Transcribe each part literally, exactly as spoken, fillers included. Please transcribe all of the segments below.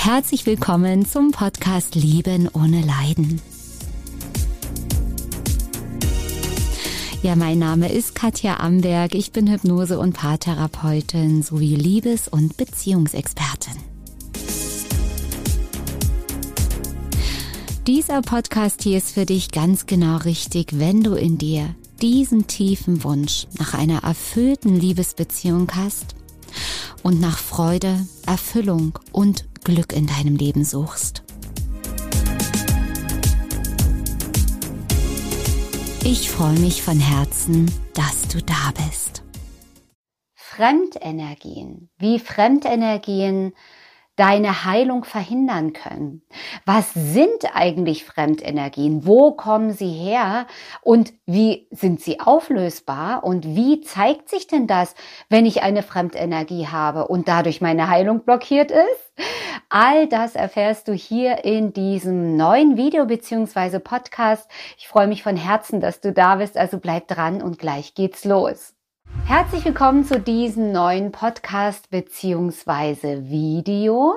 Herzlich willkommen zum Podcast Leben ohne Leiden. Ja, mein Name ist Katja Amberg. Ich bin Hypnose- und Paartherapeutin sowie Liebes- und Beziehungsexpertin. Dieser Podcast hier ist für dich ganz genau richtig, wenn du in dir diesen tiefen Wunsch nach einer erfüllten Liebesbeziehung hast und nach Freude, Erfüllung und Glück in deinem Leben suchst. Ich freue mich von Herzen, dass du da bist. Fremdenergien, wie Fremdenergien deine Heilung verhindern können. Was sind eigentlich Fremdenergien? Wo kommen sie her? Und wie sind sie auflösbar? Und wie zeigt sich denn das, wenn ich eine Fremdenergie habe und dadurch meine Heilung blockiert ist? All das erfährst du hier in diesem neuen Video bzw. Podcast. Ich freue mich von Herzen, dass du da bist, also bleib dran und gleich geht's los. Herzlich willkommen zu diesem neuen Podcast bzw. Video.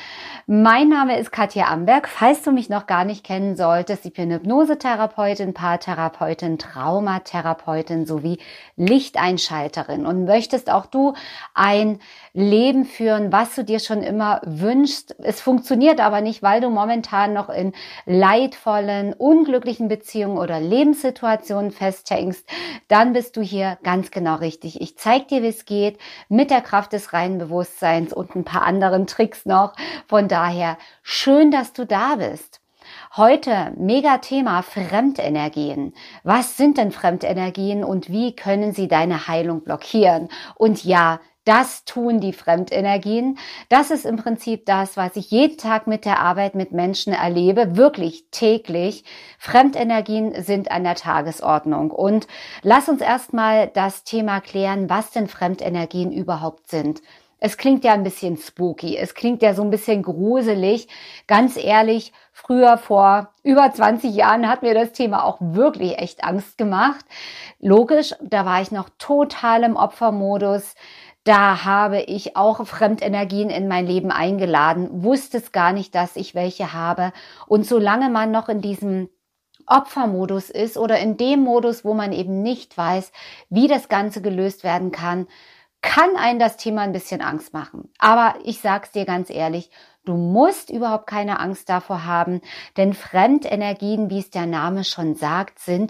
Mein Name ist Katja Amberg. Falls du mich noch gar nicht kennen solltest, ich bin Hypnosetherapeutin, Paartherapeutin, Traumatherapeutin sowie Lichteinschalterin und möchtest auch du ein Leben führen, was du dir schon immer wünschst. Es funktioniert aber nicht, weil du momentan noch in leidvollen, unglücklichen Beziehungen oder Lebenssituationen festhängst. Dann bist du hier ganz genau richtig. Ich zeige dir, wie es geht, mit der Kraft des reinen Bewusstseins und ein paar anderen Tricks noch. Von daher schön, dass du da bist. Heute mega Thema Fremdenergien. Was sind denn Fremdenergien und wie können sie deine Heilung blockieren? Und ja, das tun die Fremdenergien. Das ist im Prinzip das, was ich jeden Tag mit der Arbeit mit Menschen erlebe, wirklich täglich. Fremdenergien sind an der Tagesordnung. Und lass uns erstmal das Thema klären, was denn Fremdenergien überhaupt sind. Es klingt ja ein bisschen spooky, es klingt ja so ein bisschen gruselig. Ganz ehrlich, früher vor über zwanzig Jahren hat mir das Thema auch wirklich echt Angst gemacht. Logisch, da war ich noch total im Opfermodus. Da habe ich auch Fremdenergien in mein Leben eingeladen, wusste es gar nicht, dass ich welche habe. Und solange man noch in diesem Opfermodus ist oder in dem Modus, wo man eben nicht weiß, wie das Ganze gelöst werden kann, kann einen das Thema ein bisschen Angst machen. Aber ich sag's dir ganz ehrlich, du musst überhaupt keine Angst davor haben, denn Fremdenergien, wie es der Name schon sagt, sind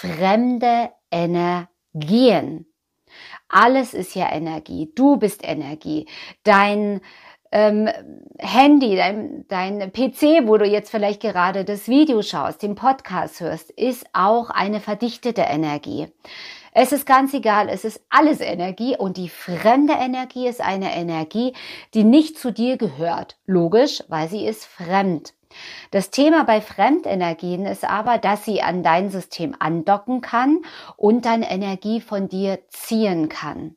fremde Energien. Alles ist ja Energie. Du bist Energie. Dein ähm, Handy, dein, dein P C, wo du jetzt vielleicht gerade das Video schaust, den Podcast hörst, ist auch eine verdichtete Energie. Es ist ganz egal, es ist alles Energie und die fremde Energie ist eine Energie, die nicht zu dir gehört. Logisch, weil sie ist fremd. Das Thema bei Fremdenergien ist aber, dass sie an dein System andocken kann und dann Energie von dir ziehen kann.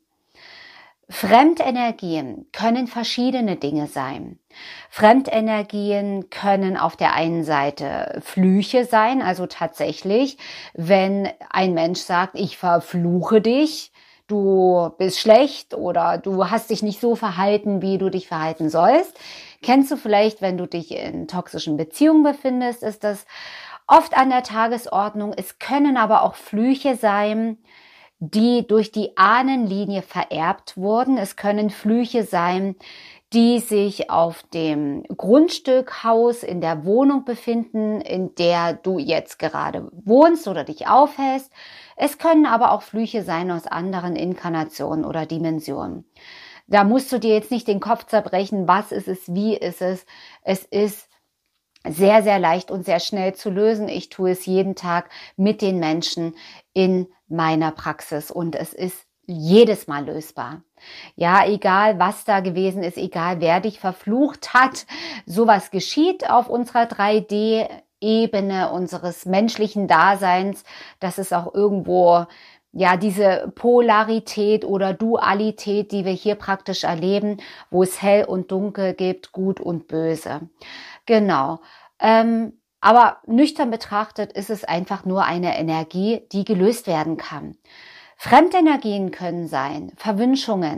Fremdenergien können verschiedene Dinge sein. Fremdenergien können auf der einen Seite Flüche sein, also tatsächlich, wenn ein Mensch sagt, ich verfluche dich, du bist schlecht oder du hast dich nicht so verhalten, wie du dich verhalten sollst. Kennst du vielleicht, wenn du dich in toxischen Beziehungen befindest, ist das oft an der Tagesordnung. Es können aber auch Flüche sein, die durch die Ahnenlinie vererbt wurden. Es können Flüche sein, die sich auf dem Grundstück, Haus, in der Wohnung befinden, in der du jetzt gerade wohnst oder dich aufhältst. Es können aber auch Flüche sein aus anderen Inkarnationen oder Dimensionen. Da musst du dir jetzt nicht den Kopf zerbrechen, was ist es, wie ist es. Es ist sehr, sehr leicht und sehr schnell zu lösen. Ich tue es jeden Tag mit den Menschen in meiner Praxis und es ist jedes Mal lösbar. Ja, egal was da gewesen ist, egal wer dich verflucht hat, sowas geschieht auf unserer drei D-Ebene unseres menschlichen Daseins. Das ist auch irgendwo ja diese Polarität oder Dualität, die wir hier praktisch erleben, wo es hell und dunkel gibt, gut und böse. Genau. Ähm, aber nüchtern betrachtet ist es einfach nur eine Energie, die gelöst werden kann. Fremdenergien können sein Verwünschungen,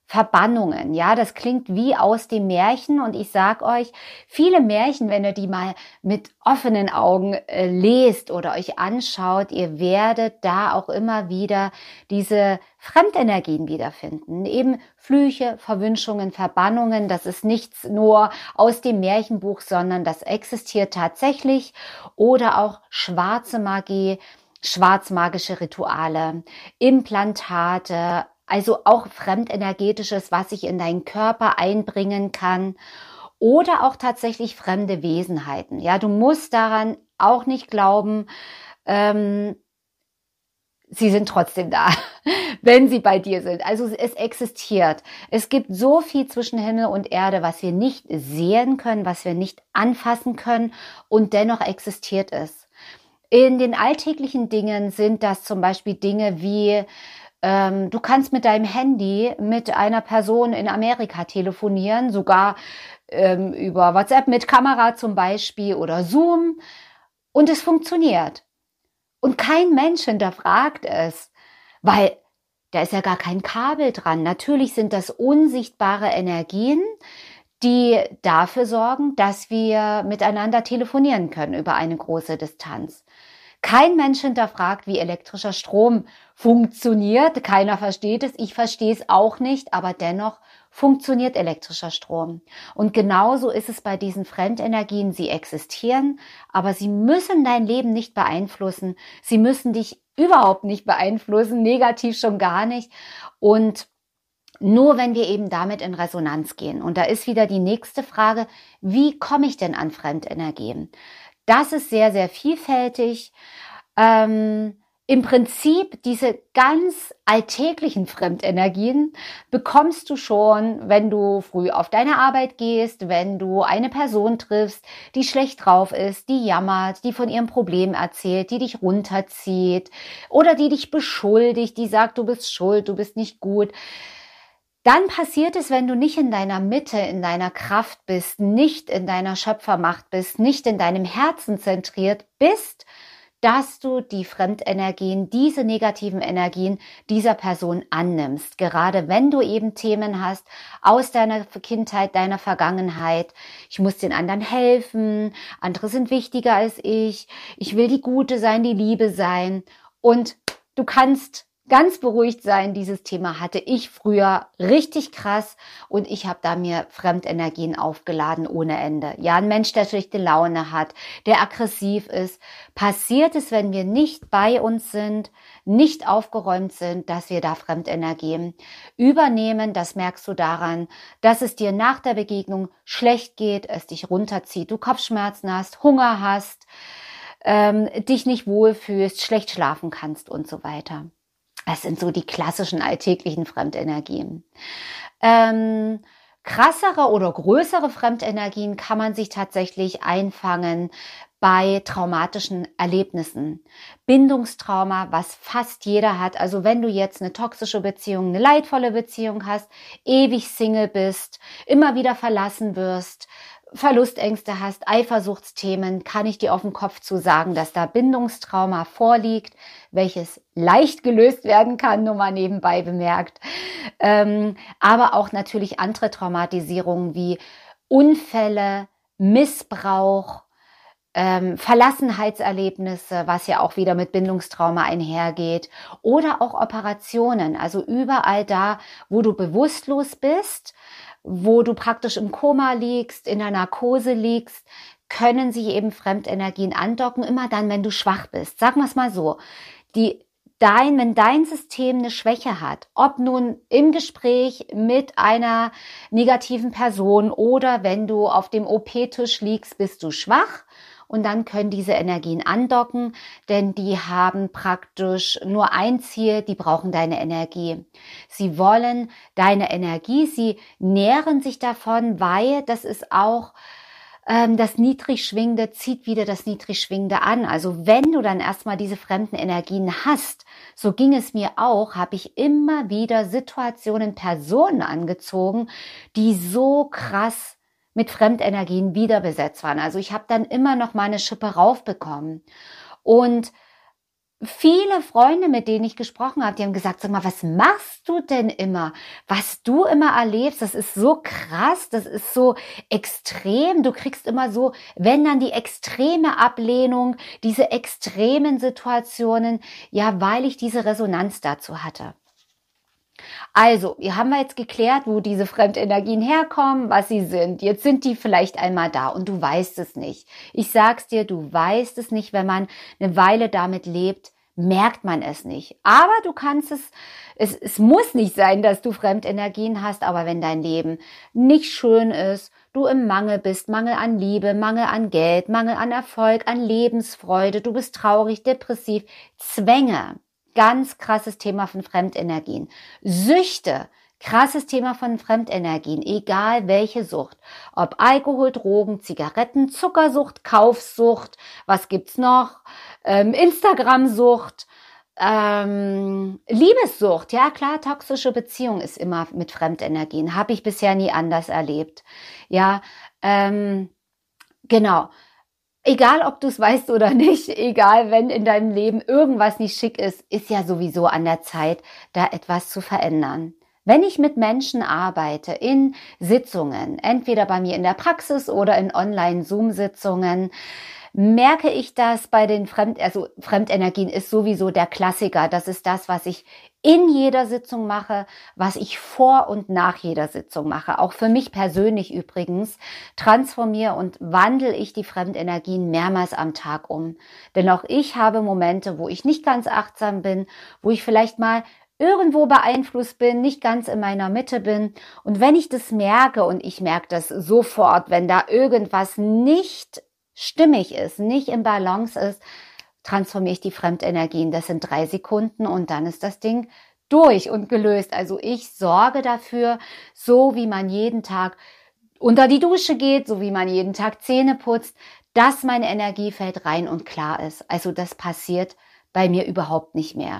Verbannungen. Ja, das klingt wie aus dem Märchen und ich sag euch, viele Märchen, wenn ihr die mal mit offenen Augen äh, lest oder euch anschaut, ihr werdet da auch immer wieder diese Fremdenergien wiederfinden. Eben Flüche, Verwünschungen, Verbannungen, das ist nichts nur aus dem Märchenbuch, sondern das existiert tatsächlich. Oder auch schwarze Magie, schwarzmagische Rituale, Implantate, also auch Fremdenergetisches, was sich in deinen Körper einbringen kann oder auch tatsächlich fremde Wesenheiten. Ja, du musst daran auch nicht glauben, ähm, sie sind trotzdem da, wenn sie bei dir sind. Also es existiert. Es gibt so viel zwischen Himmel und Erde, was wir nicht sehen können, was wir nicht anfassen können und dennoch existiert es. In den alltäglichen Dingen sind das zum Beispiel Dinge wie Ähm, du kannst mit deinem Handy mit einer Person in Amerika telefonieren, sogar ähm, über WhatsApp mit Kamera zum Beispiel oder Zoom und es funktioniert. Und kein Mensch hinterfragt es, weil da ist ja gar kein Kabel dran. Natürlich sind das unsichtbare Energien, die dafür sorgen, dass wir miteinander telefonieren können über eine große Distanz. Kein Mensch hinterfragt, wie elektrischer Strom funktioniert. Keiner versteht es. Ich verstehe es auch nicht, aber dennoch funktioniert elektrischer Strom. Und genauso ist es bei diesen Fremdenergien. Sie existieren, aber sie müssen dein Leben nicht beeinflussen. Sie müssen dich überhaupt nicht beeinflussen, negativ schon gar nicht. Und nur wenn wir eben damit in Resonanz gehen. Und da ist wieder die nächste Frage, wie komme ich denn an Fremdenergien? Das ist sehr, sehr vielfältig. Ähm, im Prinzip diese ganz alltäglichen Fremdenergien bekommst du schon, wenn du früh auf deine Arbeit gehst, wenn du eine Person triffst, die schlecht drauf ist, die jammert, die von ihrem Problem erzählt, die dich runterzieht oder die dich beschuldigt, die sagt, du bist schuld, du bist nicht gut. Dann passiert es, wenn du nicht in deiner Mitte, in deiner Kraft bist, nicht in deiner Schöpfermacht bist, nicht in deinem Herzen zentriert bist, dass du die Fremdenergien, diese negativen Energien dieser Person annimmst. Gerade wenn du eben Themen hast aus deiner Kindheit, deiner Vergangenheit. Ich muss den anderen helfen, andere sind wichtiger als ich, ich will die Gute sein, die Liebe sein. Und du kannst ganz beruhigt sein, dieses Thema hatte ich früher richtig krass und ich habe da mir Fremdenergien aufgeladen ohne Ende. Ja, ein Mensch, der schlechte Laune hat, der aggressiv ist, passiert es, wenn wir nicht bei uns sind, nicht aufgeräumt sind, dass wir da Fremdenergien übernehmen. Das merkst du daran, dass es dir nach der Begegnung schlecht geht, es dich runterzieht, du Kopfschmerzen hast, Hunger hast, ähm, dich nicht wohlfühlst, schlecht schlafen kannst und so weiter. Das sind so die klassischen alltäglichen Fremdenergien. Ähm, krassere oder größere Fremdenergien kann man sich tatsächlich einfangen bei traumatischen Erlebnissen. Bindungstrauma, was fast jeder hat. Also wenn du jetzt eine toxische Beziehung, eine leidvolle Beziehung hast, ewig Single bist, immer wieder verlassen wirst, Verlustängste hast, Eifersuchtsthemen, kann ich dir auf den Kopf zu sagen, dass da Bindungstrauma vorliegt, welches leicht gelöst werden kann, nur mal nebenbei bemerkt. Ähm, aber auch natürlich andere Traumatisierungen wie Unfälle, Missbrauch, ähm, Verlassenheitserlebnisse, was ja auch wieder mit Bindungstrauma einhergeht, oder auch Operationen, also überall da, wo du bewusstlos bist, wo du praktisch im Koma liegst, in der Narkose liegst, können sich eben Fremdenergien andocken, immer dann, wenn du schwach bist. Sagen wir es mal so, die, dein, wenn dein System eine Schwäche hat, ob nun im Gespräch mit einer negativen Person oder wenn du auf dem O P-Tisch liegst, bist du schwach. Und dann können diese Energien andocken, denn die haben praktisch nur ein Ziel, die brauchen deine Energie. Sie wollen deine Energie, sie nähren sich davon, weil das ist auch ähm, das Niedrigschwingende zieht wieder das Niedrigschwingende an. Also wenn du dann erstmal diese fremden Energien hast, so ging es mir auch, habe ich immer wieder Situationen, Personen angezogen, die so krass mit Fremdenergien wieder besetzt waren. Also ich habe dann immer noch mal eine Schippe raufbekommen. Und viele Freunde, mit denen ich gesprochen habe, die haben gesagt, sag mal, was machst du denn immer? Was du immer erlebst, das ist so krass, das ist so extrem. Du kriegst immer so, wenn dann die extreme Ablehnung, diese extremen Situationen, ja, weil ich diese Resonanz dazu hatte. Also, wir haben jetzt geklärt, wo diese Fremdenergien herkommen, was sie sind. Jetzt sind die vielleicht einmal da und du weißt es nicht. Ich sag's dir, du weißt es nicht. Wenn man eine Weile damit lebt, merkt man es nicht. Aber du kannst es, es, es muss nicht sein, dass du Fremdenergien hast, aber wenn dein Leben nicht schön ist, du im Mangel bist, Mangel an Liebe, Mangel an Geld, Mangel an Erfolg, an Lebensfreude, du bist traurig, depressiv, Zwänge. Ganz krasses Thema von Fremdenergien. Süchte, krasses Thema von Fremdenergien, egal welche Sucht. Ob Alkohol, Drogen, Zigaretten, Zuckersucht, Kaufsucht, was gibt's noch? Ähm, Instagramsucht, ähm, Liebessucht. Ja klar, toxische Beziehung ist immer mit Fremdenergien. Habe ich bisher nie anders erlebt. Ja, ähm, genau. Egal, ob du es weißt oder nicht, egal, wenn in deinem Leben irgendwas nicht schick ist, ist ja sowieso an der Zeit, da etwas zu verändern. Wenn ich mit Menschen arbeite, in Sitzungen, entweder bei mir in der Praxis oder in Online-Zoom-Sitzungen, merke ich das bei den Fremd, also Fremdenergien ist sowieso der Klassiker. Das ist das, was ich in jeder Sitzung mache, was ich vor und nach jeder Sitzung mache. Auch für mich persönlich übrigens transformiere und wandle ich die Fremdenergien mehrmals am Tag um. Denn auch ich habe Momente, wo ich nicht ganz achtsam bin, wo ich vielleicht mal irgendwo beeinflusst bin, nicht ganz in meiner Mitte bin. Und wenn ich das merke, und ich merke das sofort, wenn da irgendwas nicht stimmig ist, nicht im Balance ist, transformiere ich die Fremdenergien. Das sind drei Sekunden und dann ist das Ding durch und gelöst. Also ich sorge dafür, so wie man jeden Tag unter die Dusche geht, so wie man jeden Tag Zähne putzt, dass mein Energiefeld rein und klar ist. Also das passiert bei mir überhaupt nicht mehr.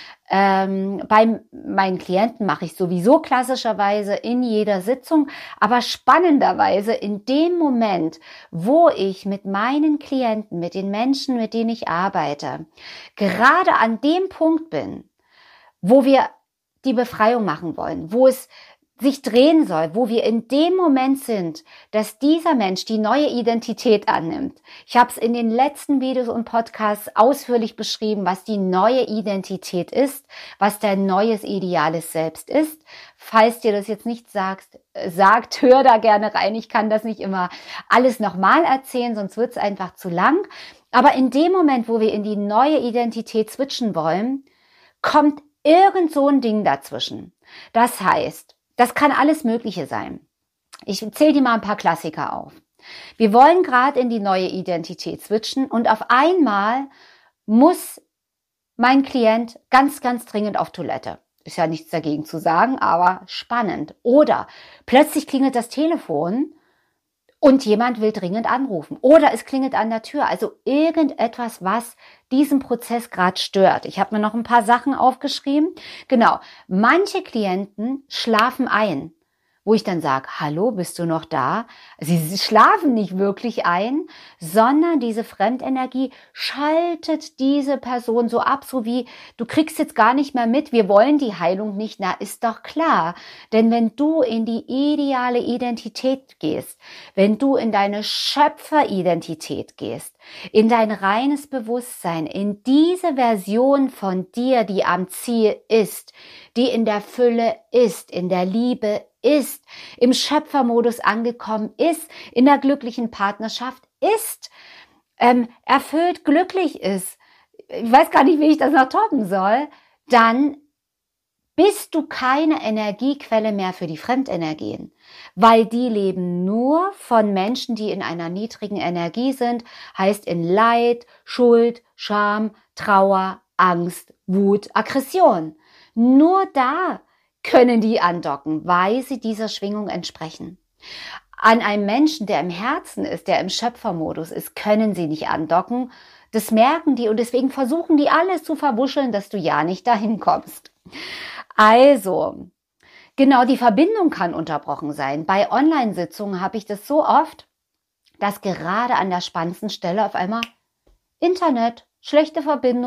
Ähm, bei meinen Klienten mache ich sowieso klassischerweise in jeder Sitzung, aber spannenderweise in dem Moment, wo ich mit meinen Klienten, mit den Menschen, mit denen ich arbeite, gerade an dem Punkt bin, wo wir die Befreiung machen wollen, wo es sich drehen soll, wo wir in dem Moment sind, dass dieser Mensch die neue Identität annimmt. Ich habe es in den letzten Videos und Podcasts ausführlich beschrieben, was die neue Identität ist, was dein neues ideales Selbst ist. Falls dir das jetzt nicht sagst, sagt, hör da gerne rein. Ich kann das nicht immer alles nochmal erzählen, sonst wird es einfach zu lang. Aber in dem Moment, wo wir in die neue Identität switchen wollen, kommt irgend so ein Ding dazwischen. Das heißt, das kann alles Mögliche sein. Ich zähle dir mal ein paar Klassiker auf. Wir wollen gerade in die neue Identität switchen und auf einmal muss mein Klient ganz, ganz dringend auf Toilette. Ist ja nichts dagegen zu sagen, aber spannend. Oder plötzlich klingelt das Telefon und jemand will dringend anrufen. Oder es klingelt an der Tür. Also irgendetwas, was diesen Prozess gerade stört. Ich habe mir noch ein paar Sachen aufgeschrieben. Genau, manche Klienten schlafen ein, wo ich dann sage, hallo, bist du noch da? Sie schlafen nicht wirklich ein, sondern diese Fremdenergie schaltet diese Person so ab, so wie, du kriegst jetzt gar nicht mehr mit, wir wollen die Heilung nicht, na, ist doch klar. Denn wenn du in die ideale Identität gehst, wenn du in deine Schöpferidentität gehst, in dein reines Bewusstsein, in diese Version von dir, die am Ziel ist, die in der Fülle ist, in der Liebe ist, im Schöpfermodus angekommen ist, in der glücklichen Partnerschaft ist, ähm, erfüllt glücklich ist, ich weiß gar nicht, wie ich das noch toppen soll, dann bist du keine Energiequelle mehr für die Fremdenergien, weil die leben nur von Menschen, die in einer niedrigen Energie sind, heißt in Leid, Schuld, Scham, Trauer, Angst, Wut, Aggression. Nur da können die andocken, weil sie dieser Schwingung entsprechen. An einem Menschen, der im Herzen ist, der im Schöpfermodus ist, können sie nicht andocken. Das merken die und deswegen versuchen die alles zu verwuscheln, dass du ja nicht dahin kommst. Also, genau, die Verbindung kann unterbrochen sein. Bei Online-Sitzungen habe ich das so oft, dass gerade an der spannendsten Stelle auf einmal Internet, schlechte Verbindung,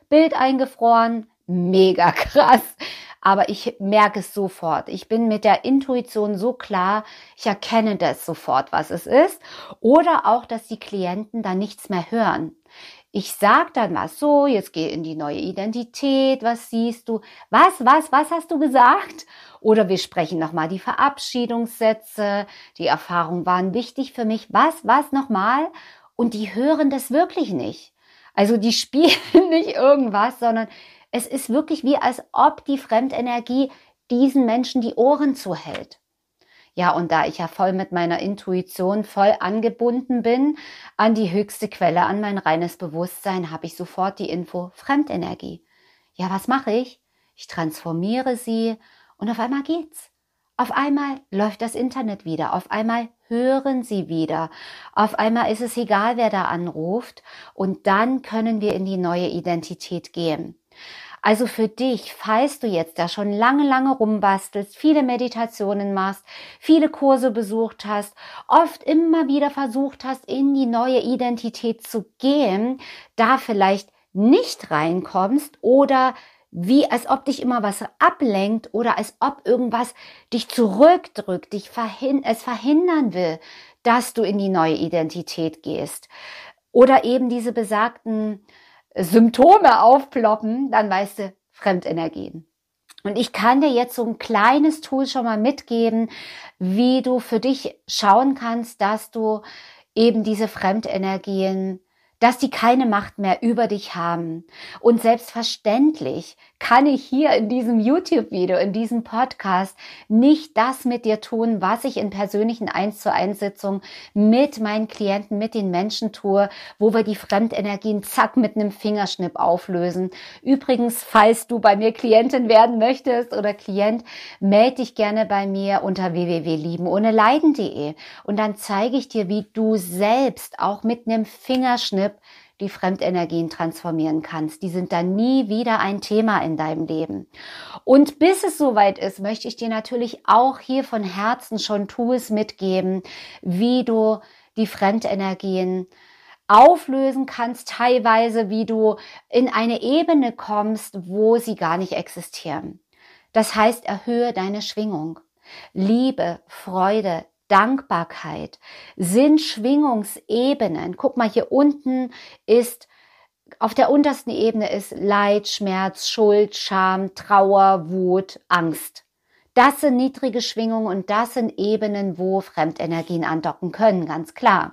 Bild eingefroren, mega krass. Aber ich merke es sofort. Ich bin mit der Intuition so klar, ich erkenne das sofort, was es ist. Oder auch, dass die Klienten dann nichts mehr hören. Ich sage dann mal so, jetzt geh in die neue Identität, was siehst du? Was, was, was hast du gesagt? Oder wir sprechen nochmal die Verabschiedungssätze, die Erfahrungen waren wichtig für mich. Was, was nochmal? Und die hören das wirklich nicht. Also die spielen nicht irgendwas, sondern es ist wirklich wie, als ob die Fremdenergie diesen Menschen die Ohren zuhält. Ja, und da ich ja voll mit meiner Intuition voll angebunden bin an die höchste Quelle, an mein reines Bewusstsein, habe ich sofort die Info Fremdenergie. Ja, was mache ich? Ich transformiere sie und auf einmal geht's. Auf einmal läuft das Internet wieder, auf einmal hören sie wieder, auf einmal ist es egal, wer da anruft und dann können wir in die neue Identität gehen. Also für dich, falls du jetzt da schon lange, lange rumbastelst, viele Meditationen machst, viele Kurse besucht hast, oft immer wieder versucht hast, in die neue Identität zu gehen, da vielleicht nicht reinkommst oder wie als ob dich immer was ablenkt oder als ob irgendwas dich zurückdrückt, dich verhin- es verhindern will, dass du in die neue Identität gehst. Oder eben diese besagten Symptome aufploppen, dann weißt du, Fremdenergien. Und ich kann dir jetzt so ein kleines Tool schon mal mitgeben, wie du für dich schauen kannst, dass du eben diese Fremdenergien, dass die keine Macht mehr über dich haben. Und selbstverständlich kann ich hier in diesem YouTube-Video, in diesem Podcast nicht das mit dir tun, was ich in persönlichen eins zu eins Sitzungen mit meinen Klienten, mit den Menschen tue, wo wir die Fremdenergien zack mit einem Fingerschnipp auflösen. Übrigens, falls du bei mir Klientin werden möchtest oder Klient, melde dich gerne bei mir unter w w w punkt lieben ohne leiden punkt de und dann zeige ich dir, wie du selbst auch mit einem Fingerschnipp die Fremdenergien transformieren kannst. Die sind dann nie wieder ein Thema in deinem Leben. Und bis es soweit ist, möchte ich dir natürlich auch hier von Herzen schon Tools mitgeben, wie du die Fremdenergien auflösen kannst, teilweise wie du in eine Ebene kommst, wo sie gar nicht existieren. Das heißt, erhöhe deine Schwingung. Liebe, Freude, Dankbarkeit sind Schwingungsebenen. Guck mal, hier unten ist, auf der untersten Ebene ist Leid, Schmerz, Schuld, Scham, Trauer, Wut, Angst. Das sind niedrige Schwingungen und das sind Ebenen, wo Fremdenergien andocken können, ganz klar.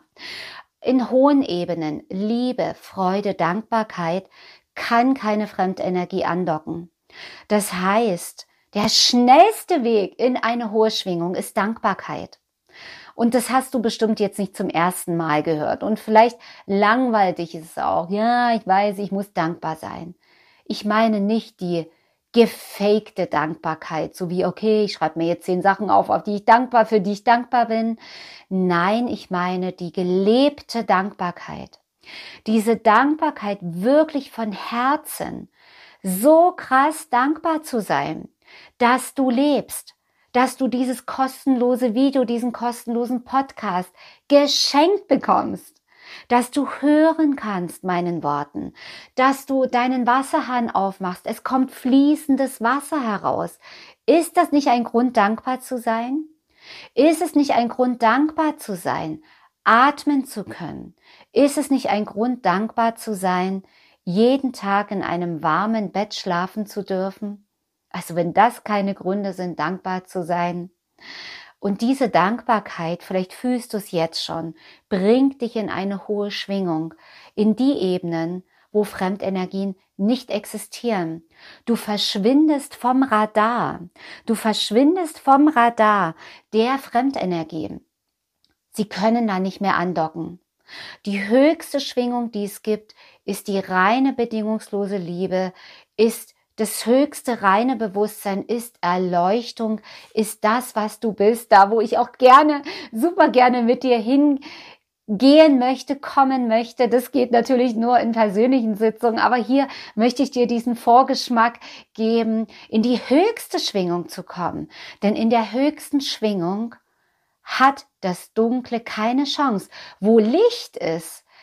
In hohen Ebenen, Liebe, Freude, Dankbarkeit, kann keine Fremdenergie andocken. Das heißt, der schnellste Weg in eine hohe Schwingung ist Dankbarkeit. Und das hast du bestimmt jetzt nicht zum ersten Mal gehört. Und vielleicht langweilt dich es auch. Ja, ich weiß, ich muss dankbar sein. Ich meine nicht die gefakte Dankbarkeit, so wie, okay, ich schreibe mir jetzt zehn Sachen auf, auf die ich dankbar, für die ich dankbar bin. Nein, ich meine die gelebte Dankbarkeit. Diese Dankbarkeit wirklich von Herzen, so krass dankbar zu sein, dass du lebst, dass du dieses kostenlose Video, diesen kostenlosen Podcast geschenkt bekommst, dass du hören kannst meinen Worten, dass du deinen Wasserhahn aufmachst, es kommt fließendes Wasser heraus. Ist das nicht ein Grund, dankbar zu sein? Ist es nicht ein Grund, dankbar zu sein, atmen zu können? Ist es nicht ein Grund, dankbar zu sein, jeden Tag in einem warmen Bett schlafen zu dürfen? Also wenn das keine Gründe sind, dankbar zu sein. Und diese Dankbarkeit, vielleicht fühlst du es jetzt schon, bringt dich in eine hohe Schwingung, in die Ebenen, wo Fremdenergien nicht existieren. Du verschwindest vom Radar. Du verschwindest vom Radar der Fremdenergien. Sie können da nicht mehr andocken. Die höchste Schwingung, die es gibt, ist die reine bedingungslose Liebe, ist das höchste reine Bewusstsein, ist Erleuchtung, ist das, was du bist, da wo ich auch gerne, super gerne mit dir hingehen möchte, kommen möchte. Das geht natürlich nur in persönlichen Sitzungen, aber hier möchte ich dir diesen Vorgeschmack geben, in die höchste Schwingung zu kommen. Denn in der höchsten Schwingung hat das Dunkle keine Chance. Wo Licht ist,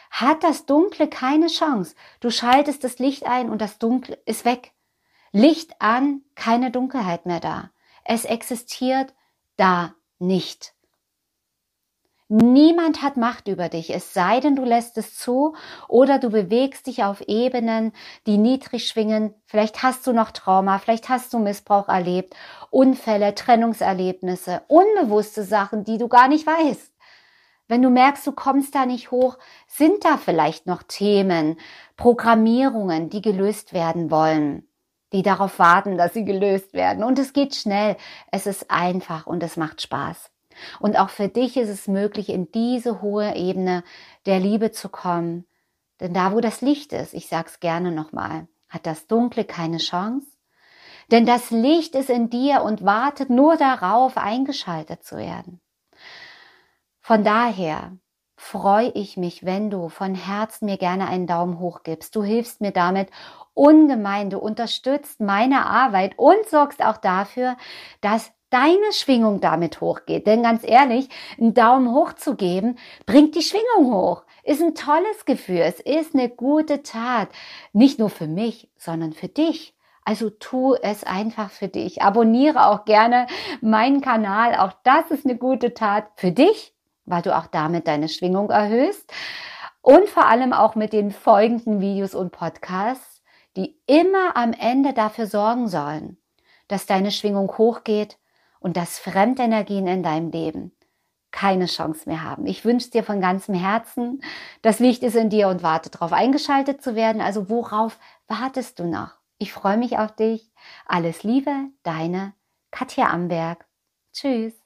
hat das Dunkle keine Chance. Du schaltest das Licht ein und das Dunkle ist weg. Licht an, keine Dunkelheit mehr da. Es existiert da nicht. Niemand hat Macht über dich, es sei denn, du lässt es zu oder du bewegst dich auf Ebenen, die niedrig schwingen. Vielleicht hast du noch Trauma, vielleicht hast du Missbrauch erlebt, Unfälle, Trennungserlebnisse, unbewusste Sachen, die du gar nicht weißt. Wenn du merkst, du kommst da nicht hoch, sind da vielleicht noch Themen, Programmierungen, die gelöst werden wollen, die darauf warten, dass sie gelöst werden. Und es geht schnell, es ist einfach und es macht Spaß. Und auch für dich ist es möglich, in diese hohe Ebene der Liebe zu kommen. Denn da, wo das Licht ist, ich sag's gerne nochmal, hat das Dunkle keine Chance. Denn das Licht ist in dir und wartet nur darauf, eingeschaltet zu werden. Von daher freue ich mich, wenn du von Herzen mir gerne einen Daumen hoch gibst. Du hilfst mir damit ungemein, du unterstützt meine Arbeit und sorgst auch dafür, dass deine Schwingung damit hochgeht. Denn ganz ehrlich, einen Daumen hoch zu geben, bringt die Schwingung hoch. Ist ein tolles Gefühl. Es ist eine gute Tat. Nicht nur für mich, sondern für dich. Also tu es einfach für dich. Abonniere auch gerne meinen Kanal. Auch das ist eine gute Tat für dich, weil du auch damit deine Schwingung erhöhst. Und vor allem auch mit den folgenden Videos und Podcasts, die immer am Ende dafür sorgen sollen, dass deine Schwingung hochgeht und dass Fremdenergien in deinem Leben keine Chance mehr haben. Ich wünsche dir von ganzem Herzen, das Licht ist in dir und wartet darauf, eingeschaltet zu werden. Also worauf wartest du noch? Ich freue mich auf dich. Alles Liebe, deine Katja Amberg. Tschüss.